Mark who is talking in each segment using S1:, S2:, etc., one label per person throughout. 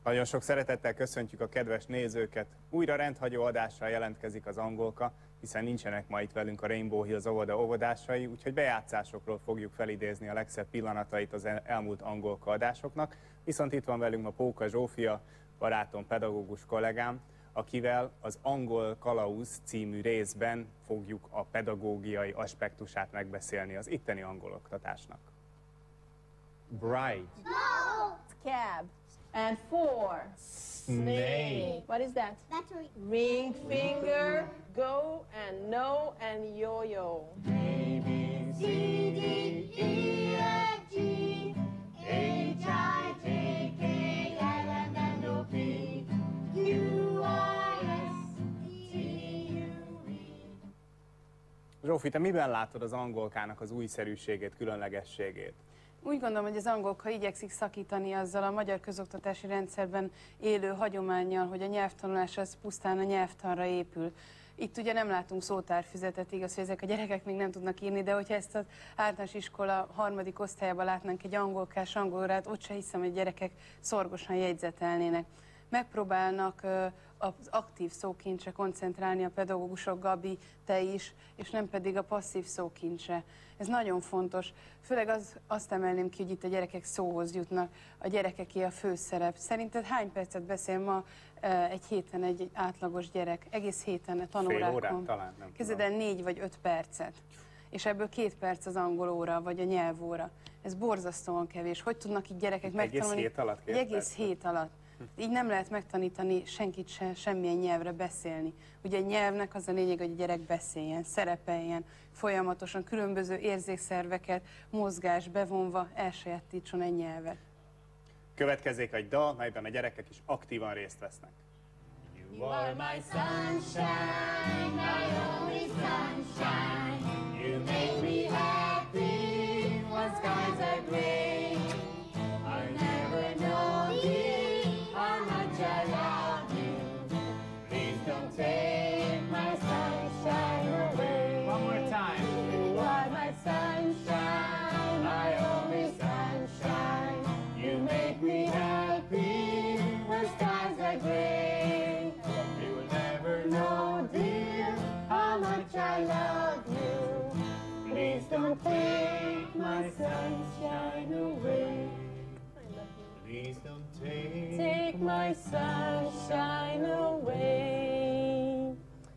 S1: Nagyon sok szeretettel köszöntjük a kedves nézőket. Újra rendhagyó adással jelentkezik az Angolka, hiszen nincsenek ma itt velünk a Rainbow Hills óvoda óvodásai, úgyhogy bejátszásokról fogjuk felidézni a legszebb pillanatait az elmúlt Angolka adásoknak. Viszont itt van velünk a Póka Zsófia, barátom, pedagógus kollégám, akivel az Angol Kalauz című részben fogjuk a pedagógiai aspektusát megbeszélni az itteni angol oktatásnak. Bright.
S2: No! Cab. And 4.
S1: Snake.
S2: What is that?
S3: Battery.
S2: Ring finger, go and no and yo-yo.
S1: A, B,
S3: C, D, E, F, G, H, I, J, K, L, M, N, O, P, Q, R, S, T, U, V.
S1: Zsófi, te miben látod az angolkának az újszerűségét, különlegességét?
S4: Úgy gondolom, hogy az angolka igyekszik szakítani azzal a magyar közoktatási rendszerben élő hagyománnyal, hogy a nyelvtanulás az pusztán a nyelvtanra épül. Itt ugye nem látunk szótárfüzetet, igaz, hogy ezek a gyerekek még nem tudnak írni, de hogyha ezt az általános iskola 3. osztályában látnánk egy angolkás angolórát, ott se hiszem, hogy gyerekek szorgosan jegyzetelnének. Megpróbálnak az aktív szókincsre koncentrálni a pedagógusok, Gabi, te is, és nem pedig a passzív szókincsre. Ez nagyon fontos. Főleg azt emelném ki, hogy itt a gyerekek szóhoz jutnak, a gyerekeké a főszerep. Szerinted hány percet beszél ma egy héten egy átlagos gyerek? Egész héten a tanórákon?
S1: Fél órát talán, nem
S4: Kezded el 4 vagy 5 percet. És ebből 2 perc az angol óra, vagy a nyelvóra. Ez borzasztóan kevés. Hogy tudnak így gyerekek megtanulni?
S1: Egész hét alatt?
S4: Egy egész hét alatt. Így nem lehet megtanítani senkit se, semmilyen nyelvre beszélni. Ugye egy nyelvnek az a lényeg, hogy a gyerek beszéljen, szerepeljen, folyamatosan különböző érzékszerveket, mozgás bevonva elsajátítson egy nyelvet.
S1: Következzék egy dal, melyben a gyerekek is aktívan részt vesznek.
S3: You are my sunshine, my only sunshine. You make me happy when skies are gray. I never know, dear, how much I love you. Please don't take my sunshine away.
S1: One more time.
S3: You are my sunshine, my only sunshine. You make me happy when skies are gray. You will never know, dear, how much I love you. Please don't take my sunshine away. Please don't take my sunshine away.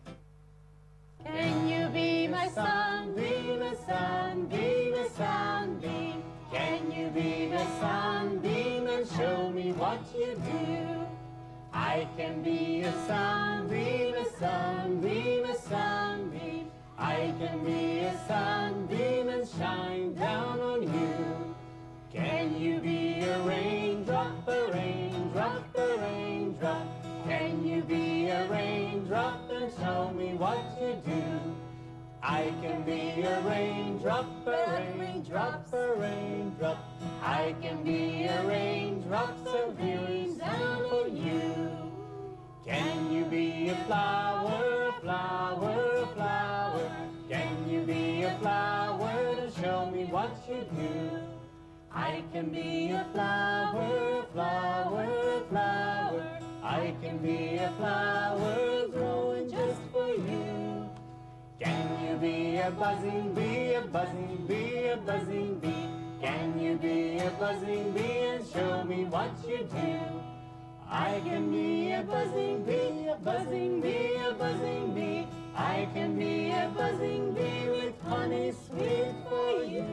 S3: Can you be my sunbeam, a sunbeam, a sunbeam? Can you be my sunbeam and show me what you do? I can be a sunbeam, a sunbeam, a sunbeam. I can be a sunbeam and shine down on you. Can you be a raindrop, a raindrop, a raindrop? Can you be a raindrop and show me what you do? I can be a raindrop, a raindrop, a raindrop. I can be a raindrop so rain down on you. Can you be a flower, a flower, a flower? Can you be a flower to show me what you do? I can be a flower, flower, flower. I can be a flower growing just for you. Can you be a buzzing bee, a buzzing bee, a buzzing bee? Can you be a buzzing bee and show me what you do? I can be a buzzing bee, a buzzing bee, a buzzing bee. I can be a buzzing bee with honey sweet for you.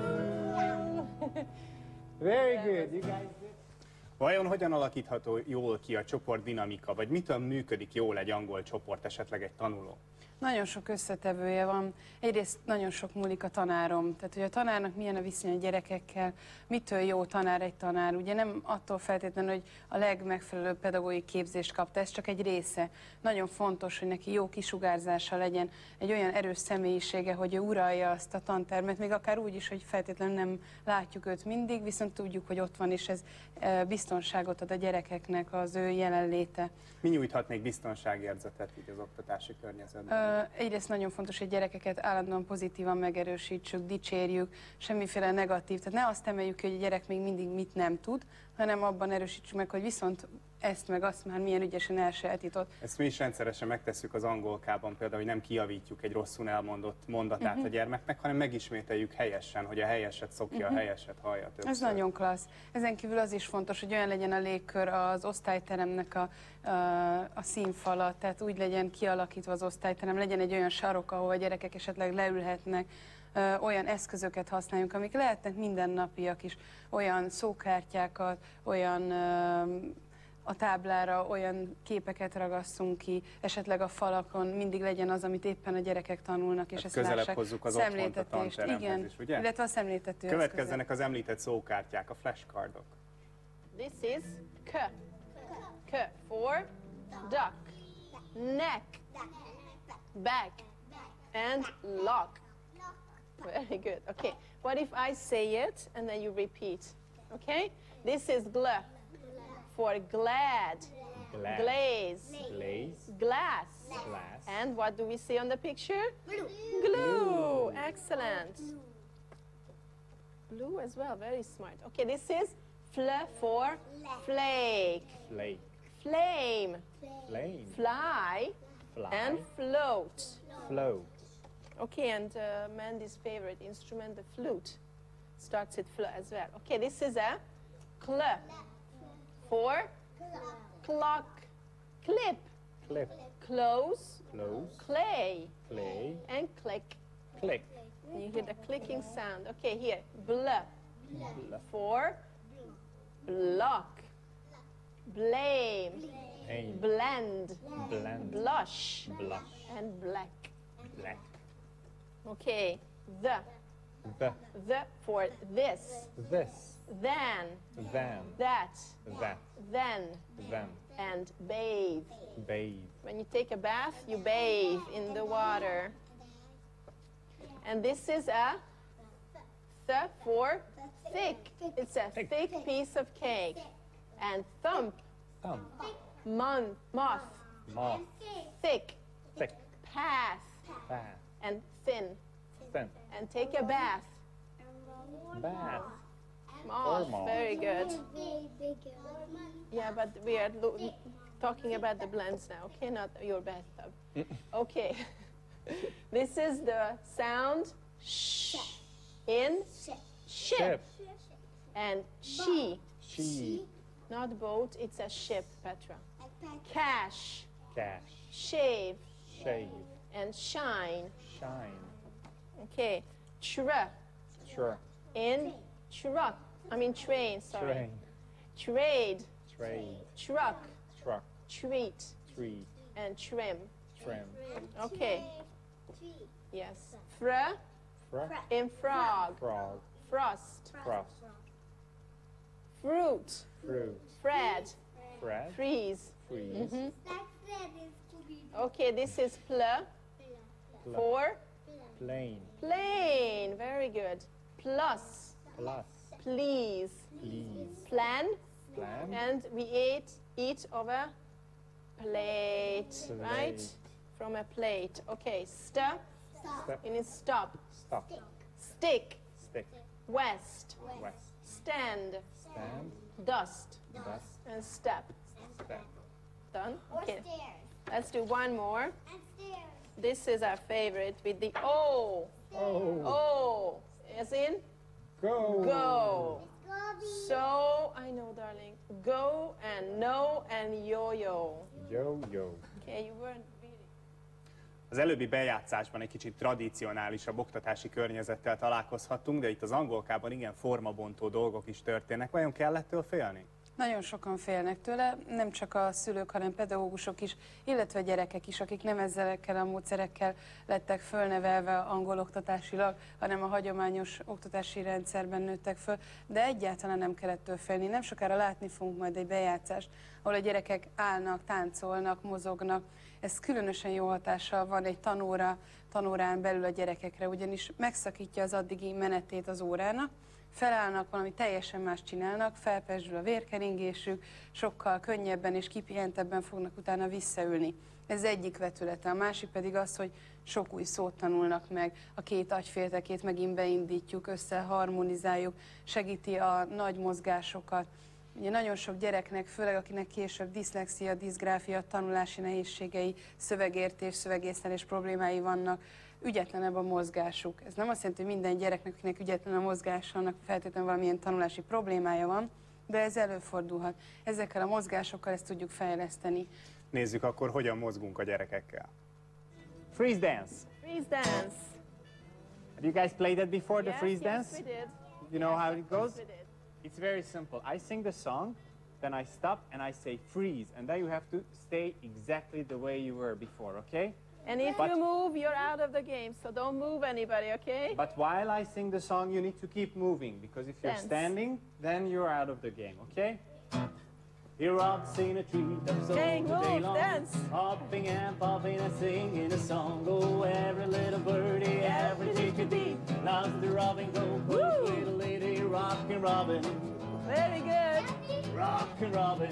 S3: Very good, you guys did.
S1: Vajon hogyan alakítható jól ki a csoport dinamika, vagy mitől működik jól egy angol csoport, esetleg egy tanuló?
S4: Nagyon sok összetevője van. Egyrészt nagyon sok múlik a tanárom. Tehát, hogy a tanárnak milyen a viszony a gyerekekkel, mitől jó tanár egy tanár. Ugye nem attól feltétlenül, hogy a legmegfelelőbb pedagógiai képzést kapta, ez csak egy része. Nagyon fontos, hogy neki jó kisugárzása legyen, egy olyan erős személyisége, hogy ő uralja azt a tantermet, még akár úgy is, hogy feltétlenül nem látjuk őt mindig, viszont tudjuk, hogy ott van, és ez biztonságot ad a gyerekeknek az ő jelenléte.
S1: Mi nyújthat még biztonságérzetet így az oktatási környezetben?
S4: Egyrészt nagyon fontos, hogy gyerekeket állandóan pozitívan megerősítsük, dicsérjük, semmiféle negatív. Tehát ne azt emeljük ki, hogy a gyerek még mindig mit nem tud, hanem abban erősítsük meg, hogy viszont ezt meg azt már milyen ügyesen elsajátított.
S1: Ezt mi is rendszeresen megtesszük az angolkában, például, hogy nem kijavítjuk egy rosszul elmondott mondatát a gyermeknek, hanem megismételjük helyesen, hogy a helyeset szokja, a helyeset hallja többször.
S4: Ez nagyon klassz. Ezen kívül az is fontos, hogy olyan legyen a légkör az osztályteremnek a színfala, tehát úgy legyen kialakítva az osztályterem, legyen egy olyan sarok, ahol a gyerekek esetleg leülhetnek, olyan eszközöket használjunk, amik lehetnek mindennapiak is, olyan szókártyákat, olyan a táblára olyan képeket ragasszunk ki, esetleg a falakon mindig legyen az, amit éppen a gyerekek tanulnak, és ezt
S1: közelebb
S4: lássák.
S1: hozzuk az otthont a tanteremhez
S4: igen,
S1: is, ugye?
S4: illetve a szemléltető
S1: Következzenek az említett szókártyák, a flashcardok.
S2: This is K. K for duck, neck, back, and lock. Very good. Okay. What if I say it and then you repeat? Okay. This is gl for glad,
S1: Glad.
S2: glaze,
S1: Glaze,
S2: glass.
S1: glass,
S2: And what do we see on the picture? Glue. Excellent. Blue as well. Very smart. Okay. This is fl for flake,
S1: flake,
S2: flame,
S1: flame,
S2: fly,
S1: fly,
S2: and float.
S1: float,
S2: Okay, and Mandy's favorite instrument, the flute, starts with fl as well. Okay, this is a cl for clock, clip,
S1: clip,
S2: close,
S1: close,
S2: clay,
S1: play,
S2: and click.
S1: click,
S2: And you hear the clicking sound. Okay, here, bl
S1: bl-
S2: for block, blame,
S1: aim,
S2: blend,
S1: blend,
S2: blush,
S1: blush,
S2: and black.
S1: black,
S2: Okay, the for this,
S1: this,
S2: then,
S1: then,
S2: that,
S1: that,
S2: then,
S1: then,
S2: and bathe.
S1: bathe,
S2: When you take a bath, you bathe in the water. And this is a th for thick. It's a thick piece of cake. And thump,
S1: thumb,
S2: moth,
S1: moth,
S2: thick,
S1: thick,
S2: path,
S1: path,
S2: and thin.
S1: thin,
S2: And take a bath.
S1: bath,
S2: Moth,
S1: moth.
S2: very good. Yeah, but we are talking about the blends now, okay? Not your bathtub. Okay. This is the sound sh in ship. And she, not boat, it's a ship, Petra. Cash,
S1: cash,
S2: shave,
S1: shave,
S2: and shine.
S1: shine,
S2: Okay.
S1: sure,
S2: In truck. I mean train, sorry.
S1: train,
S2: Trade,
S1: trade,
S2: truck,
S1: truck,
S2: treat,
S1: tree,
S2: and trim.
S1: trim,
S2: Okay. Yes. Fra
S1: frock,
S2: in frog.
S1: frog,
S2: Frost.
S1: frost,
S2: Fruit.
S1: fruit,
S2: Fred.
S1: bread,
S2: Freeze.
S1: freeze,
S2: Okay, this is pl for
S1: plane,
S2: plane. Very good. Plus.
S1: plus,
S2: Please.
S1: please,
S2: Plan.
S1: plan,
S2: And we eat of a plate, right?
S1: plate,
S2: From a plate. Okay. Step.
S1: step,
S2: It is stop.
S1: stop,
S2: Stick.
S1: stick,
S2: West.
S1: west,
S2: Stand.
S1: stand,
S2: Dust.
S1: dust,
S2: And step.
S1: step,
S2: Done? Okay. Let's do one more. This is our favorite with the O.
S1: oh,
S2: O. As in
S1: go,
S2: go. So, I know, darling. Go and no and yo-yo.
S1: yo, yo.
S2: Okay, you weren't reading.
S1: Az előbbi bejátszásban egy kicsit tradicionálisabb oktatási környezettel találkozhattunk, de itt az angolkában igen formabontó dolgok is történnek. Vajon kell ettől félni?
S4: Nagyon sokan félnek tőle, nem csak a szülők, hanem pedagógusok is, illetve gyerekek is, akik nem ezekkel a módszerekkel lettek fölnevelve angol oktatásilag, hanem a hagyományos oktatási rendszerben nőttek föl, de egyáltalán nem kell ettől félni. Nem sokára látni fogunk majd egy bejátszást, ahol a gyerekek állnak, táncolnak, mozognak. Ez különösen jó hatással van egy tanórán belül a gyerekekre, ugyanis megszakítja az addigi menetét az órának, felállnak, valami teljesen más csinálnak, felpezsül a vérkeringésük, sokkal könnyebben és kipihentebben fognak utána visszaülni. Ez egyik vetülete. A másik pedig az, hogy sok új szót tanulnak meg, a két agyféltekét megint beindítjuk, összeharmonizáljuk, segíti a nagy mozgásokat. Ugye nagyon sok gyereknek, főleg akinek később diszlexia, diszgráfia, tanulási nehézségei, szövegértés, szövegészlelés problémái vannak, ügyetlenebb a mozgásuk. Ez nem azt jelenti, hogy minden gyereknek, akinek ügyetlen a mozgása, annak feltétlenül valamilyen tanulási problémája van, de ez előfordulhat. Ezekkel a mozgásokkal ezt tudjuk fejleszteni.
S1: Nézzük akkor, hogyan mozgunk a gyerekekkel. Freeze dance.
S2: Freeze dance.
S1: Have you guys played that before, the freeze
S2: yes,
S1: dance?
S2: we did.
S1: You know how it goes?
S2: We did.
S1: It's very simple. I sing the song, then I stop and I say freeze, and then you have to stay exactly the way you were before, okay?
S2: And if you move, you're out of the game, so don't move anybody, okay?
S1: But while I sing the song, you need to keep moving, because if you're
S2: Dance.
S1: standing, then you're out of the game, okay? He rocks in a tree, that's all
S2: Hey,
S1: the day
S2: move,
S1: long,
S2: dance.
S1: hopping and popping and singing a song. Oh, every little birdie, every chickadee, loves the robin, go,
S2: Woo!
S1: little lady, rockin' robin,
S2: Very good.
S1: rockin' robin.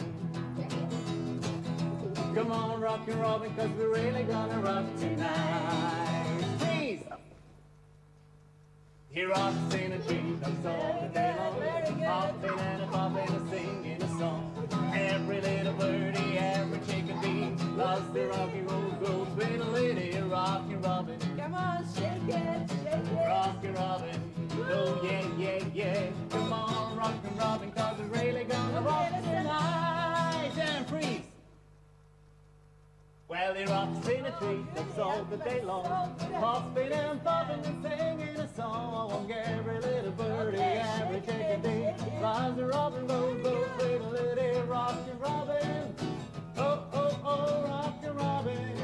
S1: Come on, rockin' robin, 'cause we're really gonna rock tonight. Freeze! He rocks in a tree, that's all the day long,
S2: Very good.
S1: hopping and a popping and singing a song. Every little birdie, every chickadee, loves the rocky road, goes with a lady, rockin' robin,
S2: Come on, shake it, shake it.
S1: rockin' robin. Oh yeah, yeah, yeah. Come on, rockin' robin, 'cause we're really gonna rock tonight. And freeze! Well, he rocks in a tree, that's all the day long, hopping and popping and singing a song. Every little birdie, every chickadee, flies the robin, goes, goes, little lady, rockin' robin. Oh, oh, oh, rockin' robin.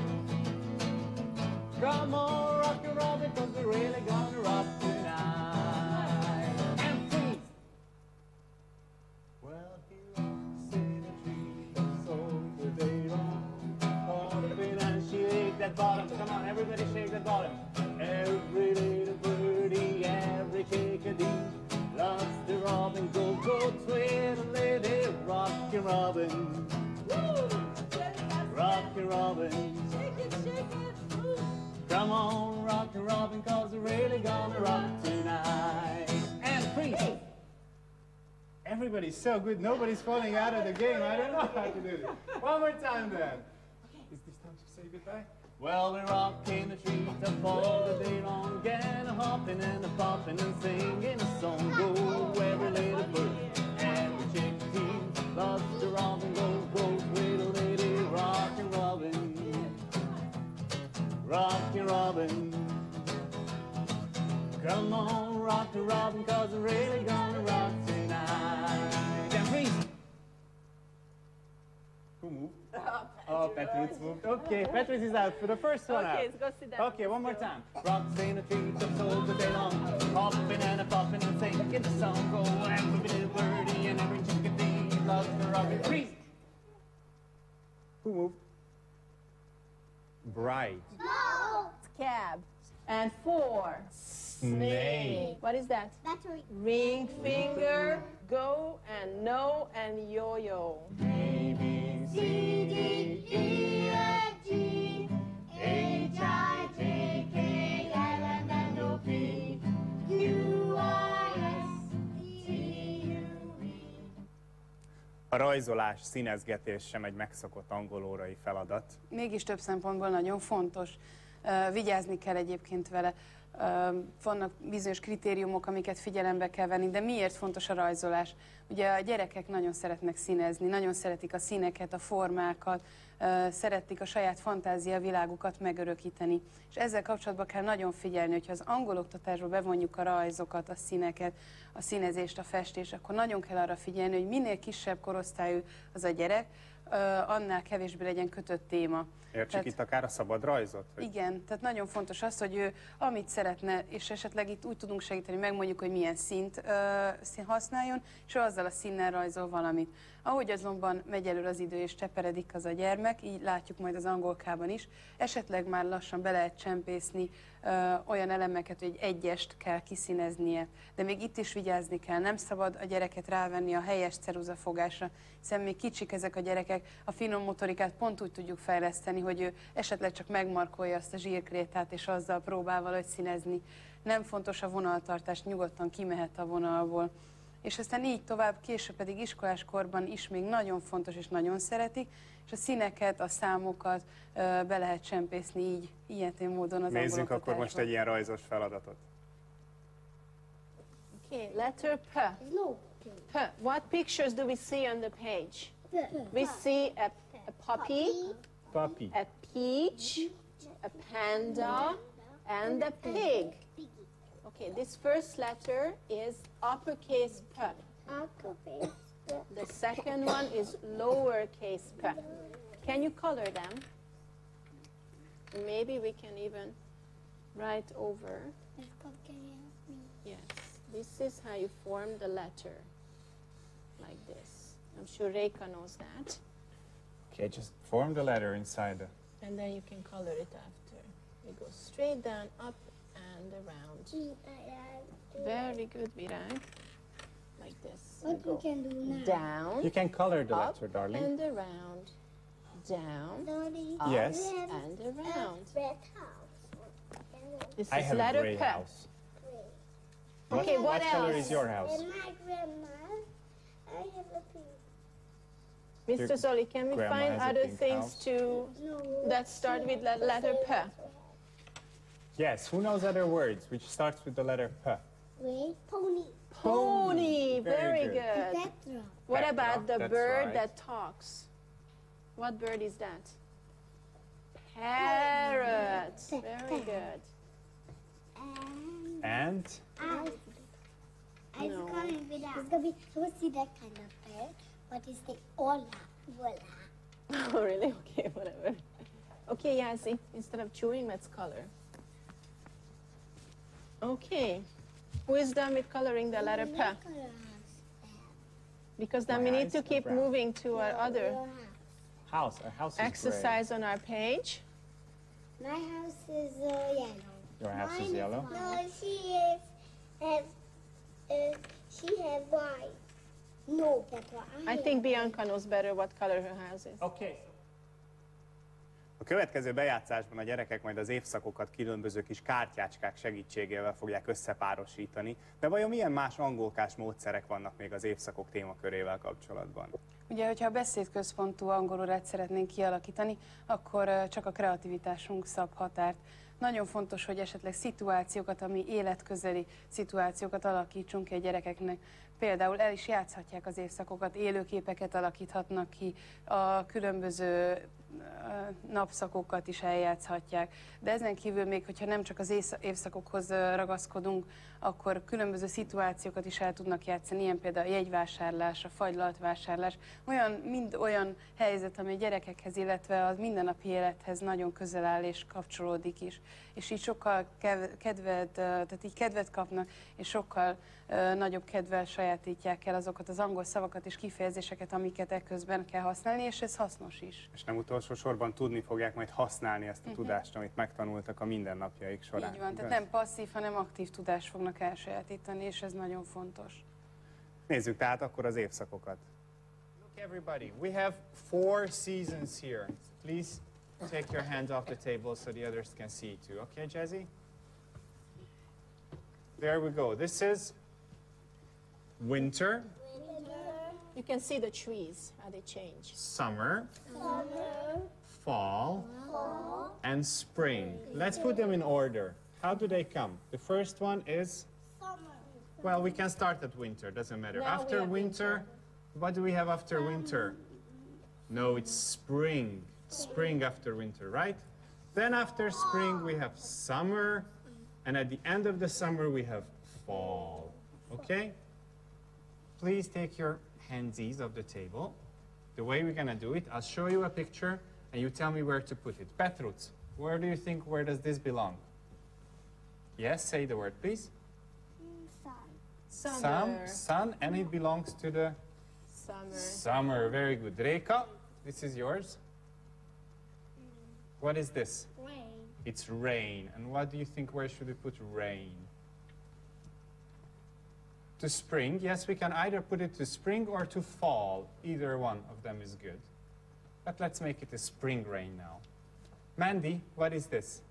S1: Come on, rockin' robin, 'cause we're really gonna rock tonight. And freeze! Well, he rocks in a tree, that's all the day long, hopping and shake that bottom. Come on, everybody shake that bottom. Every little birdie, every chickadee, loves the robin, go, go, twiddle, lady, rockin' robin, rockin' robin.
S2: Shake it, shake it. Woo.
S1: Come on, rockin' robin, 'cause we're really gonna rock tonight. And freeze! Everybody's so good, nobody's falling out of the game. I don't know how to do this. One more time then. Is this time to say goodbye? Well, we're rocking the trees up all the day long, and a hopping and a popping and singing a song. Go, every little bird, every chickadee, loves the robin, go, go, little lady, rockin' robin, rockin' robin. Come on, rockin' robin, 'cause we're really gonna rock tonight. And freeze! Who moved? Oh, Patrice moved. Okay, Patrice is out for the first one
S2: Okay,
S1: out.
S2: let's go sit down.
S1: Okay, one more
S2: Let's go.
S1: time. Rocks in a tree, up all the day long, hopping and a popping and singing the song. Go, every little birdie and every chickadee loves the robin. Freeze! Who moved? Bright.
S2: Cab. And 4.
S1: Snake.
S2: What is that?
S3: Battery.
S2: Ring finger, go and no and yo-yo.
S1: A, B,
S3: C, D, E, F, G, H, I, J, K, L, M, N, O, P, Q, R, S, T, U, V.
S1: A rajzolás, színezgetés sem egy megszokott angolórai feladat.
S4: Mégis több szempontból nagyon fontos. Vigyázni kell egyébként vele. Vannak bizonyos kritériumok, amiket figyelembe kell venni, de miért fontos a rajzolás? Ugye a gyerekek nagyon szeretnek színezni, nagyon szeretik a színeket, a formákat, szeretik a saját fantázia világukat megörökíteni. És ezzel kapcsolatban kell nagyon figyelni, hogyha az angol oktatásba bevonjuk a rajzokat, a színeket, a színezést, a festést, akkor nagyon kell arra figyelni, hogy minél kisebb korosztályú az a gyerek, annál kevésbé legyen kötött téma.
S1: Értsük itt akár a szabad rajzot? Hogy...
S4: Igen, tehát nagyon fontos az, hogy ő amit szeretne, és esetleg itt úgy tudunk segíteni, megmondjuk, hogy milyen színt használjon, és ő azzal a színnel rajzol valamit. Ahogy azonban megy előre az idő, és cseperedik az a gyermek, így látjuk majd az angolkában is, esetleg már lassan be lehet csempészni olyan elemeket, hogy egy egyest kell kiszíneznie. De még itt is vigyázni kell, nem szabad a gyereket rávenni a helyes ceruzafogásra, hiszen még kicsik ezek a gyerekek, a finom motorikát pont úgy tudjuk fejleszteni, hogy ő esetleg csak megmarkolja azt a zsírkrétát, és azzal próbál valahogy színezni. Nem fontos a vonaltartás, nyugodtan kimehet a vonalból. És aztán így tovább, később pedig iskolás korban is még nagyon fontos és nagyon szeretik, és a színeket, a számokat be lehet csempészni így, ilyetén módon az
S1: Nézzük akkor
S4: angoloktatásban.
S1: most egy ilyen rajzos feladatot.
S2: Okay, letter P.
S3: No.
S2: P. What pictures do we see on the page? We see a puppy,
S1: Papi.
S2: a peach, a panda, and a pig. Okay, this first letter is uppercase P. The second one is lowercase p. Can you color them? Maybe we can even write over. Yes, this is how you form the letter, like this. I'm sure Reika knows that.
S1: Okay, just form the letter inside the...
S2: And then you can color it after. We go straight down, up and around. Very good, Virag. Like this.
S3: What
S2: We
S3: you
S2: go
S3: can do now?
S2: down,
S1: You can color the
S2: up
S1: letter, darling.
S2: and around, down,
S3: Daddy,
S2: up
S1: Yes.
S2: and around.
S3: red house.
S2: This
S1: I
S2: is
S1: have a
S2: letter
S1: gray
S2: P.
S1: house.
S2: Okay, what
S1: What color
S2: else?
S1: is your house?
S3: And my grandma, I have a pink.
S2: Mr. Zoli, can we
S1: Grandma
S2: find
S1: has a
S2: other
S1: pink
S2: things
S1: house.
S2: to
S3: No.
S2: that start with letter P?
S1: Yes, who knows other words which starts with the letter P?
S3: Wait, pony.
S2: Pony,
S1: Very
S2: very
S1: good.
S2: good.
S3: Petra.
S2: What
S1: Petra,
S2: about the
S1: that's
S2: bird
S1: right.
S2: that talks? What bird is that? Parrot. Very good.
S3: And
S1: And
S3: I
S2: No.
S3: coming with that. It's gonna be so see that kind of bird. What is the Ola? Vola.
S2: Oh, really? Okay, whatever. Okay, Yazi, instead of chewing, let's color. Okay. Who is done with coloring the letter P? Because then
S1: My
S2: we need
S1: eyes
S2: to
S1: are
S2: keep
S1: brown.
S2: moving to our other
S1: house. Our house is
S2: exercise on our page.
S3: My house is yellow.
S1: Your house is
S3: Mine
S1: yellow?
S3: No, she has white. No, Petra.
S2: I think Bianca knows better what color her house is.
S1: Okay. A következő bejátszásban a gyerekek majd az évszakokat különböző kis kártyácskák segítségével fogják összepárosítani, de vajon milyen más angolkás módszerek vannak még az évszakok témakörével kapcsolatban?
S4: Ugye, hogyha a beszédközpontú angolórát szeretnénk kialakítani, akkor csak a kreativitásunk szab határt. Nagyon fontos, hogy esetleg szituációkat, ami életközeli szituációkat alakítsunk ki a gyerekeknek. Például el is játszhatják az évszakokat, élőképeket alakíthatnak ki, a különböző napszakokat is eljátszhatják. De ezen kívül még, hogyha nem csak az évszakokhoz ragaszkodunk, akkor különböző szituációkat is el tudnak játszani, ilyen például a jegyvásárlás, a fagylaltvásárlás, mind olyan helyzet, ami a gyerekekhez, illetve a mindennapi élethez nagyon közel áll és kapcsolódik is. És így sokkal kedvet kapnak, és sokkal nagyobb kedvel sajátítják el azokat az angol szavakat és kifejezéseket, amiket ekközben kell használni, és ez hasznos is.
S1: És nem utolsó sorban tudni fogják majd használni ezt a tudást, amit megtanultak a mindennapjaik során.
S4: Így van, tehát
S1: igaz?
S4: nem passzív, hanem aktív tudást fognak elsajátítani, és ez nagyon fontos.
S1: Nézzük tehát akkor az évszakokat.
S5: Look, everybody, we have 4 seasons here. Please take your hands off the table so the others can see too. Okay, Jazzy? There we go. This is winter,
S2: You can see the trees, how they change.
S5: summer, fall, and spring. Let's put them in order. How do they come? The first one is, well, we can start at winter, doesn't matter.
S2: Now we
S5: After
S2: have
S5: winter, what do we have after winter? No, it's spring. Spring after winter, right? Then after spring, we have summer, and at the end of the summer, we have fall. Okay? Please take your handsies off the table. The way we're gonna do it, I'll show you a picture, and you tell me where to put it. Petruc, where do you think, where does this belong? Yes, say the word, please.
S2: Summer.
S5: Sun, and it belongs to the
S2: Summer.
S5: summer. Very good. Reika, this is yours. What is this?
S3: Rain.
S5: It's rain. And what do you think, where should we put rain? To spring. Yes, we can either put it to spring or to fall. Either one of them is good. But let's make it a spring rain now. Mandy, what is this?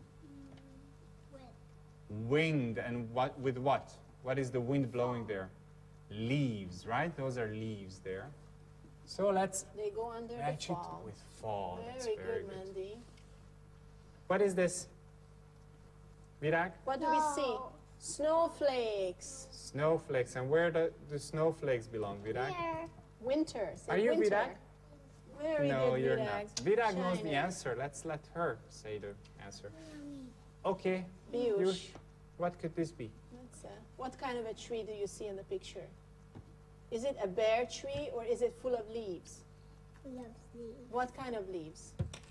S5: Wind. And what with what? What is the wind blowing there? Leaves, right? Those are leaves there. So let's
S2: They go under the
S5: match it
S2: fall.
S5: with fall. That's
S2: Very
S5: very
S2: good,
S5: good.
S2: Mandy.
S5: What is this? Virag?
S2: What do we see? Snowflakes.
S5: Snowflakes. And where do the snowflakes belong, Virag?
S2: Winter. Say
S5: Are you
S2: winter.
S5: Virag?
S2: Very
S5: No,
S2: good,
S5: you're
S2: Virag.
S5: not. Virag knows the
S2: Shiny.
S5: answer. Let's let her say the answer. Okay.
S2: Piyush.
S5: What could this be?
S2: What kind of a tree do you see in the picture? Is it a bare tree or is it full of leaves?
S3: Full of leaves.
S2: What kind of leaves?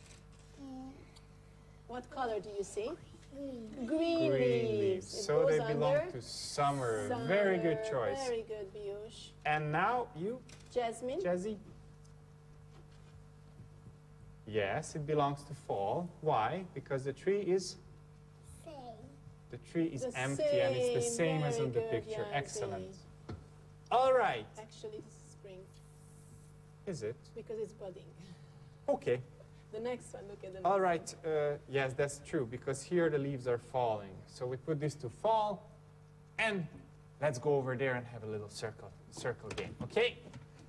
S2: What color do you see?
S3: Green.
S2: Green leaves. It
S5: So they
S2: goes
S5: belong
S2: under
S5: to summer.
S2: summer.
S5: Very good choice.
S2: Very good, Piyush.
S5: And now you,
S2: Jasmine?
S5: Jazzy. Yes, it belongs to fall. Why? Because the tree is
S3: Same.
S5: empty and it's the same as
S2: Very
S5: in the
S2: good,
S5: picture.
S2: Yazzie.
S5: Excellent. All right.
S2: Actually, this is spring
S5: Is it?
S2: because it's budding.
S5: Okay.
S2: The next one, look at the next
S5: All right. Yes, that's true because here the leaves are falling. So we put this to fall and let's go over there and have a little circle game. Okay?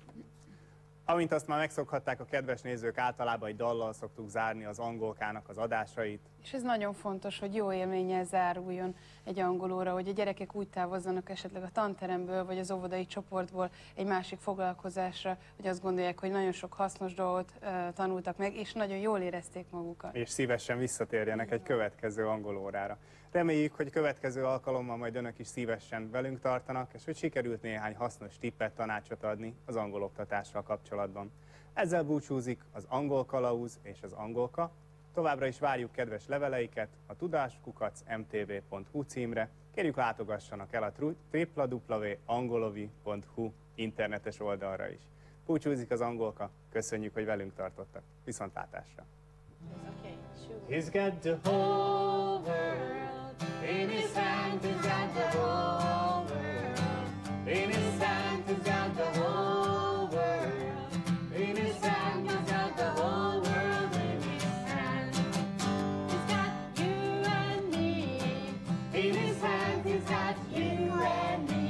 S1: Amint azt már megszokhatták a kedves nézők, általában egy dallal szoktuk zárni az angolkának az adásait.
S4: És ez nagyon fontos, hogy jó élménnyel záruljon egy angol óra, hogy a gyerekek úgy távozzanak esetleg a tanteremből, vagy az óvodai csoportból egy másik foglalkozásra, hogy azt gondolják, hogy nagyon sok hasznos dolgot tanultak meg, és nagyon jól érezték magukat.
S1: És szívesen visszatérjenek egy következő angol órára. Reméljük, hogy következő alkalommal majd önök is szívesen velünk tartanak, és hogy sikerült néhány hasznos tippet, tanácsot adni az angol oktatással kapcsolatban. Ezzel búcsúzik az Angol Kalauz és az Angolka. Továbbra is várjuk kedves leveleiket a tudáskukac.mtv.hu címre. Kérjük, látogassanak el a www.angolovi.hu internetes oldalra is. Búcsúzik az Angolka, köszönjük, hogy velünk tartottak. Viszontlátásra!
S2: Okay, sure.
S5: He's got the whole world in his hand. He's got the whole world in his hand. He's got the whole world in his hand. He's got the whole world in his hand.
S3: He's got you and me.
S5: In his hand, he's got you and me.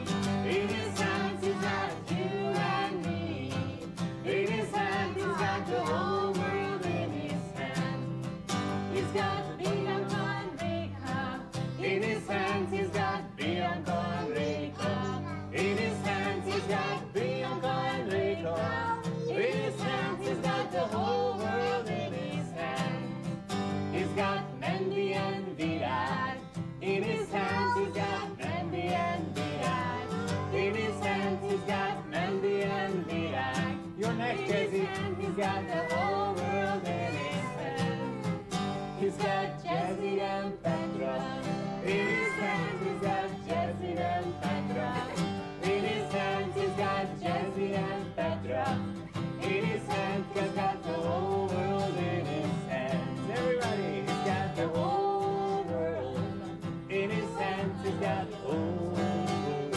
S5: In his hand, he's got you and me. In his hand, he's got the whole world in his hand.
S3: He's got Bianca and Rika.
S5: In his hands he's got Bianca and Rico. In his hands he's got Bianca and Rico. In his hands he's got the whole world in his hands. He's got Mandy and Virag. In his hands he's got Mandy and Virag. In his hands he's got Mandy and Virag. Your next, Jazzy. He's got the whole world in his hands. He's got Jazzy and Petra. In his hands he's got Jazzy and Petra. In his hands he's got Jazzy and Petra. In his hands he's got the whole world in his hands. Everybody, he's got the whole world. In his hands he's got the whole world.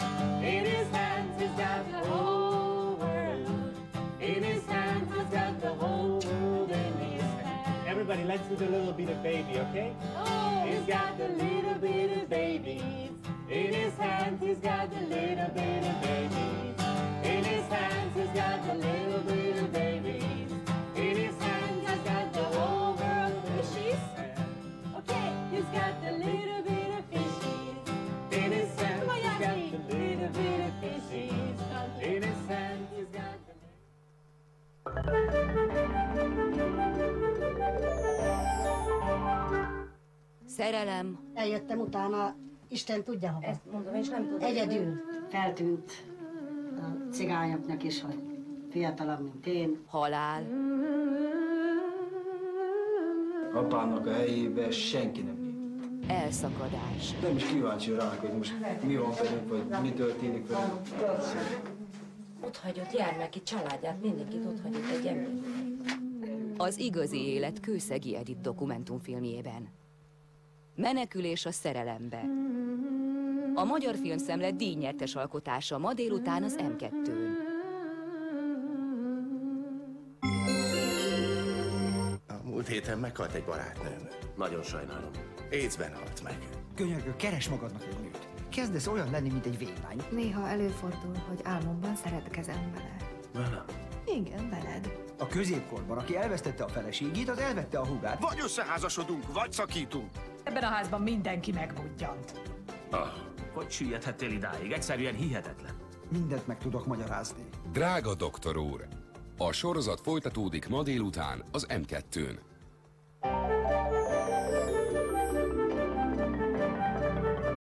S5: In his hands he's got the whole world. In his hands he's got the whole world in his hands. Everybody, let's do the little bit of baby, okay?
S3: Oh,
S5: He's got the little bit of babies. In his hands, he's got the little bit of babies. In his hands, he's got the little bit of babies. In his hands, he's got the whole world of fishes.
S3: okay. He's got the little bit of fishies.
S5: In his hands,
S3: Come on,
S5: he's got
S3: Yazzie.
S5: the little bit of fishies. In his hands, he's got the
S6: Szerelem.
S7: Eljöttem utána, Isten tudja hova.
S8: Ezt mondom, és nem tudom.
S7: Egyedül feltűnt a cigányoknak is, hogy fiatalabb, mint én.
S6: Halál.
S9: Apámnak a helyébe senki nem bír.
S6: Elszakadás.
S9: Nem is kíváncsi ránk, hogy most mi van velünk, vagy mi történik velünk.
S8: Ott hagyott gyermeki családját, mindenkit ott hagyott egy ember.
S6: az igazi élet Kőszegi Edith dokumentumfilmjében. Menekülés a szerelembe. A Magyar Filmszemle díjnyertes alkotása ma délután az M2-n.
S8: A múlt héten meghalt egy barátnőm.
S10: Nagyon sajnálom.
S8: AIDS-ben halt meg.
S11: Könyörgő, keres magadnak egy nőt. Kezdesz olyan lenni, mint egy vénlány.
S12: Néha előfordul, hogy álmomban szeretkezem vele.
S10: Vele?
S12: Igen, veled.
S11: A középkorban, aki elvesztette a feleségét, az elvette a húgát.
S8: Vagy összeházasodunk, vagy szakítunk.
S13: Ebben a házban mindenki megbudjant.
S10: Hogy süllyedhettél idáig? Egyszerűen hihetetlen.
S11: Mindent meg tudok magyarázni.
S14: Drága doktor úr, a sorozat folytatódik ma délután az M2-n.